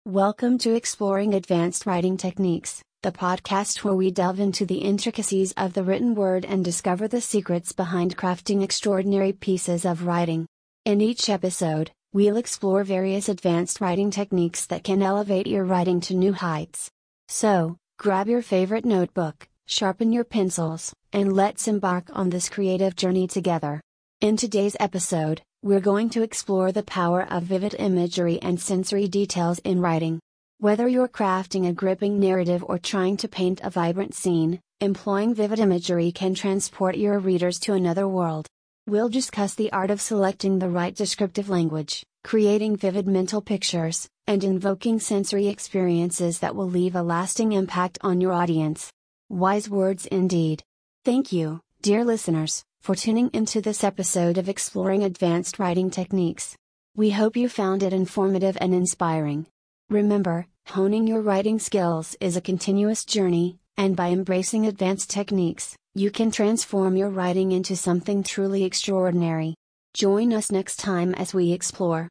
Welcome to Exploring Advanced Writing Techniques, the podcast where we delve into the intricacies of the written word and discover the secrets behind crafting extraordinary pieces of writing. In each episode, we'll explore various advanced writing techniques that can elevate your writing to new heights. So, grab your favorite notebook, sharpen your pencils, and let's embark on this creative journey together. In today's episode, we're going to explore the power of vivid imagery and sensory details in writing. Whether you're crafting a gripping narrative or trying to paint a vibrant scene, employing vivid imagery can transport your readers to another world. We'll discuss the art of selecting the right descriptive language, creating vivid mental pictures, and invoking sensory experiences that will leave a lasting impact on your audience. Wise words indeed. Thank you, dear listeners, for tuning into this episode of Exploring Advanced Writing Techniques. We hope you found it informative and inspiring. Remember, honing your writing skills is a continuous journey, and by embracing advanced techniques, you can transform your writing into something truly extraordinary. Join us next time as we explore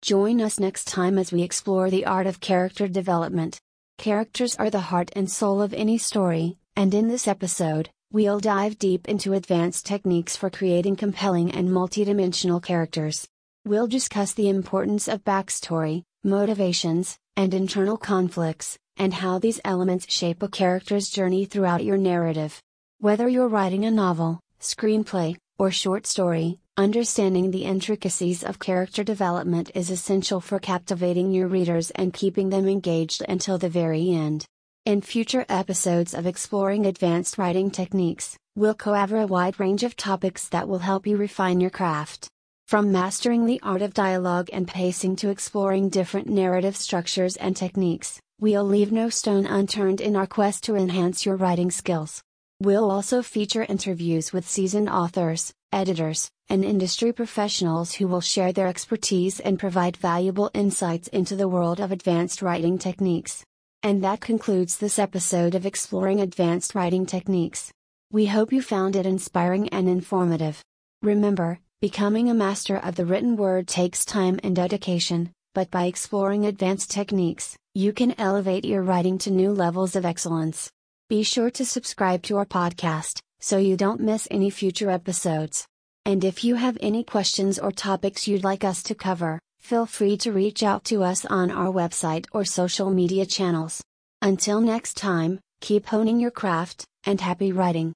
the art of character development. Characters are the heart and soul of any story, and in this episode, we'll dive deep into advanced techniques for creating compelling and multidimensional characters. We'll discuss the importance of backstory, motivations, and internal conflicts, and how these elements shape a character's journey throughout your narrative. Whether you're writing a novel, screenplay, or short story, understanding the intricacies of character development is essential for captivating your readers and keeping them engaged until the very end. In future episodes of Exploring Advanced Writing Techniques, we'll cover a wide range of topics that will help you refine your craft. From mastering the art of dialogue and pacing to exploring different narrative structures and techniques, we'll leave no stone unturned in our quest to enhance your writing skills. We'll also feature interviews with seasoned authors, editors, and industry professionals who will share their expertise and provide valuable insights into the world of advanced writing techniques. And that concludes this episode of Exploring Advanced Writing Techniques. We hope you found it inspiring and informative. Remember, becoming a master of the written word takes time and dedication, but by exploring advanced techniques, you can elevate your writing to new levels of excellence. Be sure to subscribe to our podcast, so you don't miss any future episodes. And if you have any questions or topics you'd like us to cover, feel free to reach out to us on our website or social media channels. Until next time, keep honing your craft, and happy writing.